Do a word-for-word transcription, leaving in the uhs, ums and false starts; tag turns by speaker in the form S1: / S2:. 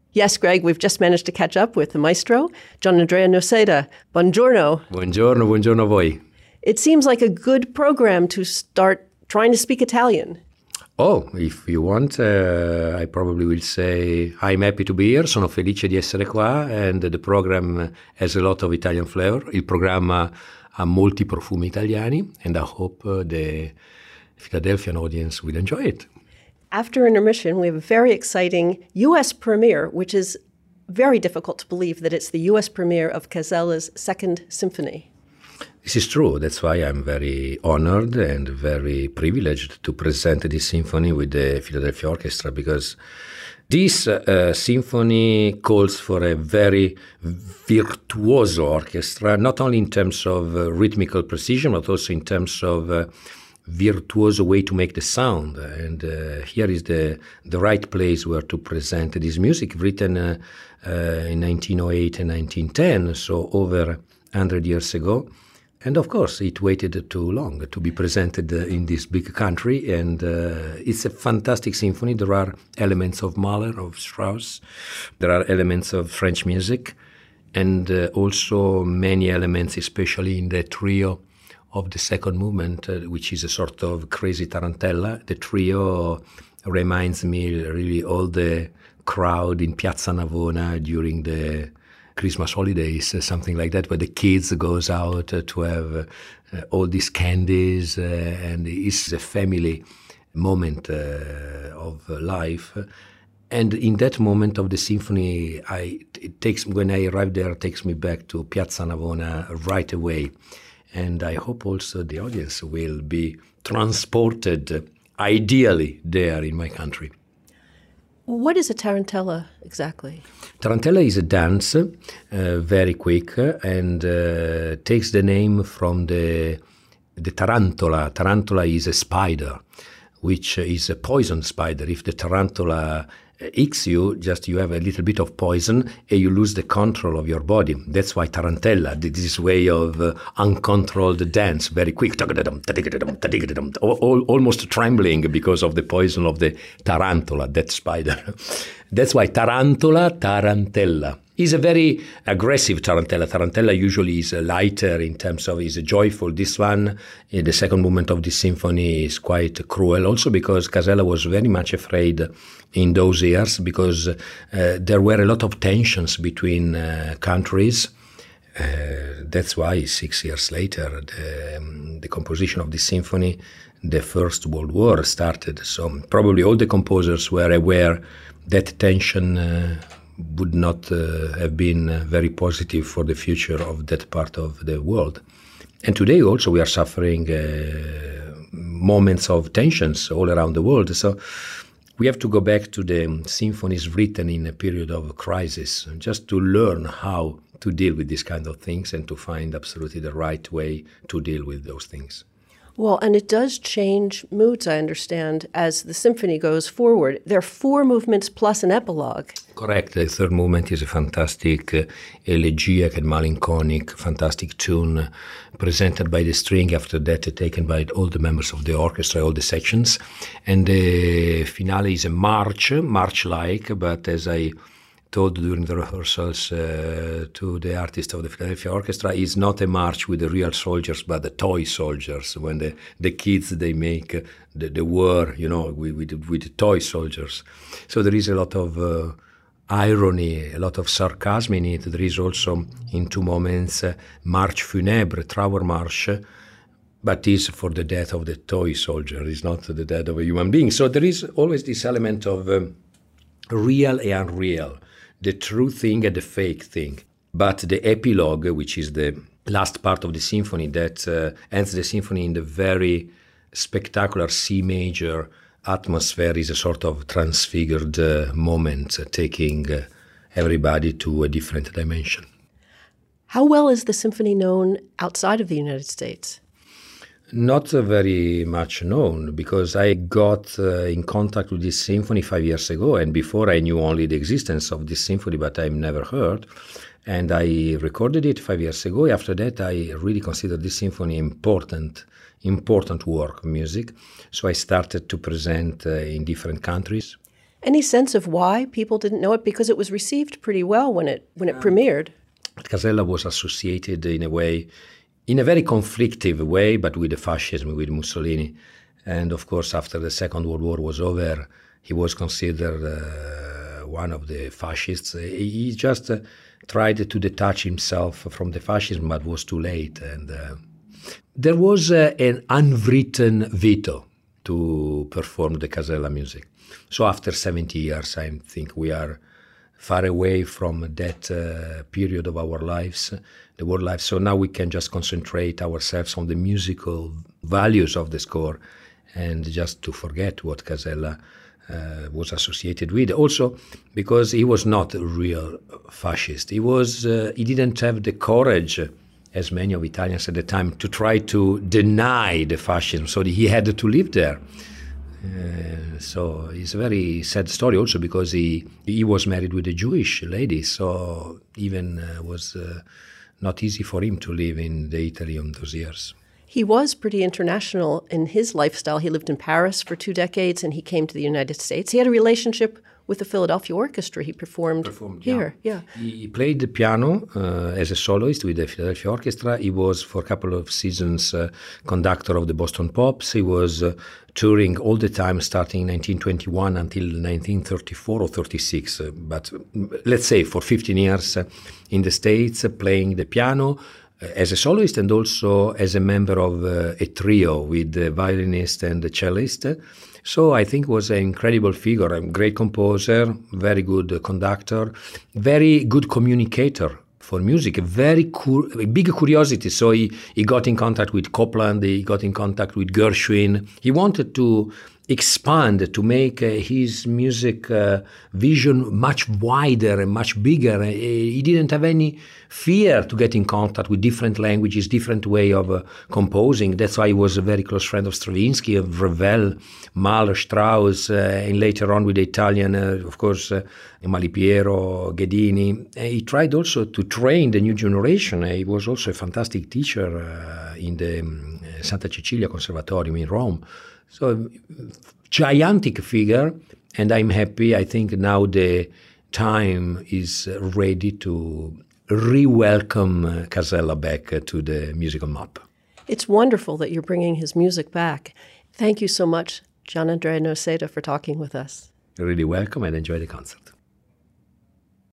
S1: Yes, Greg, we've just managed to catch up with the maestro, Gianandrea Noseda. Buongiorno.
S2: Buongiorno, buongiorno a voi.
S1: It seems like a good program to start trying to speak Italian.
S2: Oh, if you want, uh, I probably will say I'm happy to be here, sono felice di essere qua, and the program has a lot of Italian flavor. Il programma ha molti profumi italiani, and I hope uh, the Philadelphian audience will enjoy it.
S1: After intermission, we have a very exciting U S premiere, which is very difficult to believe that it's the U S premiere of Casella's Second Symphony.
S2: This is true. That's why I'm very honored and very privileged to present this symphony with the Philadelphia Orchestra, because this uh, symphony calls for a very virtuoso orchestra, not only in terms of uh, rhythmical precision, but also in terms of uh, virtuoso way to make the sound. And uh, here is the the right place where to present this music, written uh, uh, in nineteen oh eight and nineteen ten, so over one hundred years ago. And of course, it waited too long to be presented uh, in this big country. And uh, it's a fantastic symphony. There are elements of Mahler, of Strauss. There are elements of French music. And uh, also many elements, especially in the trio of the second movement, uh, which is a sort of crazy tarantella. The trio reminds me really all the crowd in Piazza Navona during the Christmas holidays, uh, something like that, where the kids goes out uh, to have uh, uh, all these candies, uh, and it's a family moment uh, of life. And in that moment of the symphony, I, it takes when I arrive there, it takes me back to Piazza Navona right away. And I hope also the audience will be transported ideally there in my country.
S1: What is a tarantella exactly?
S2: Tarantella is a dance, uh, very quick, and uh, takes the name from the, the tarantula. Tarantula is a spider, which is a poison spider. If the tarantula icks you, just you have a little bit of poison and you lose the control of your body. That's why tarantella, this way of uh, uncontrolled dance, very quick, almost trembling because of the poison of the tarantula, that spider. That's why tarantula, tarantella. Is a very aggressive tarantella. Tarantella usually is lighter in terms of, is joyful. This one, in the second movement of this symphony, is quite cruel. Also because Casella was very much afraid in those years, because uh, there were a lot of tensions between uh, countries. Uh, that's why six years later, the, um, the composition of this symphony, the First World War started. So probably all the composers were aware that tension uh, would not uh, have been uh, very positive for the future of that part of the world. And today also we are suffering uh, moments of tensions all around the world. So we have to go back to the symphonies written in a period of crisis, just to learn how to deal with these kind of things and to find absolutely the right way to deal with those things.
S1: Well, and it does change moods, I understand, as the symphony goes forward. There are four movements plus an epilogue.
S2: Correct. The third movement is a fantastic, uh, elegiac and melancholic, fantastic tune uh, presented by the string, after that uh, taken by all the members of the orchestra, all the sections. And the finale is a march, march-like, but as I told during the rehearsals uh, to the artist of the Philadelphia Orchestra, is not a march with the real soldiers, but the toy soldiers. When the, the kids, they make uh, the, the war, you know, with, with, with the toy soldiers. So there is a lot of uh, irony, a lot of sarcasm in it. There is also, in two moments, uh, March Funèbre, Trauermarsch, but is for the death of the toy soldier. It's not the death of a human being. So there is always this element of um, real and unreal, the true thing and the fake thing. But the epilogue, which is the last part of the symphony that uh, ends the symphony in the very spectacular C major atmosphere, is a sort of transfigured uh, moment, uh, taking uh, everybody to a different dimension.
S1: How well is the symphony known outside of the United States?
S2: Not uh, very much known, because I got uh, in contact with this symphony five years ago, and before I knew only the existence of this symphony, but I've never heard. And I recorded it five years ago. After that, I really considered this symphony important, important work, music. So I started to present uh, in different countries.
S1: Any sense of why people didn't know it? Because it was received pretty well when it when it um, premiered.
S2: Casella was associated in a way, in a very conflictive way, but with the fascism, with Mussolini. And of course, after the Second World War was over, he was considered uh, one of the fascists. He just uh, tried to detach himself from the fascism, but was too late. And uh, there was uh, an unwritten veto to perform the Casella music. So after seventy years, I think we are far away from that uh, period of our lives, the world life. So now we can just concentrate ourselves on the musical values of the score and just to forget what Casella uh, was associated with. Also, because he was not a real fascist. He was. Uh, he didn't have the courage, as many of Italians at the time, to try to deny the fascism. So he had to live there. Uh, so it's a very sad story also because he he was married with a Jewish lady, so even uh, was uh, not easy for him to live in the Italy in those years.
S1: He was pretty international in his lifestyle. He lived in Paris for two decades and he came to the United States. He had a relationship with the Philadelphia Orchestra. He performed, performed here. Yeah.
S2: yeah. He played the piano uh, as a soloist with the Philadelphia Orchestra. He was, for a couple of seasons, uh, conductor of the Boston Pops. He was uh, touring all the time, starting in nineteen twenty-one until nineteen thirty-four or thirty-six. Uh, but let's say for fifteen years uh, in the States, uh, playing the piano uh, as a soloist and also as a member of uh, a trio with the violinist and the cellist. So I think was an incredible figure, a great composer, very good conductor, very good communicator for music, a very cu- a big curiosity. So he, he got in contact with Copland, he got in contact with Gershwin. He wanted to expand, to make uh, his music uh, vision much wider and much bigger. Uh, he didn't have any fear to get in contact with different languages, different way of uh, composing. That's why he was a very close friend of Stravinsky, of Ravel, Mahler, Strauss, uh, and later on with the Italian, uh, of course, uh, Malipiero, Ghedini. Uh, he tried also to train the new generation. Uh, he was also a fantastic teacher uh, in the um, Santa Cecilia Conservatorium in Rome. So, gigantic figure, and I'm happy. I think now the time is ready to re-welcome Casella back to the musical map.
S1: It's wonderful that you're bringing his music back. Thank you so much, Gianandrea Noseda, for talking with us.
S2: Really welcome and enjoy the concert.